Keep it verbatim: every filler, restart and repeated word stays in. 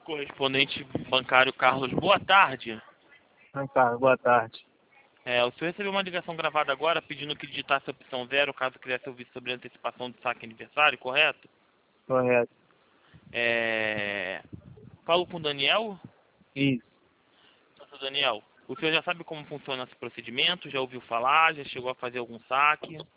Correspondente bancário Carlos, boa tarde. Ah, cara, boa tarde. É, o senhor recebeu uma ligação gravada agora pedindo que digitasse a opção zero caso quisesse ouvir sobre a antecipação do saque aniversário, correto? Correto. É... Falo com o Daniel? Isso. Doutor Daniel, o senhor já sabe como funciona esse procedimento? Já ouviu falar? Já chegou a fazer algum saque?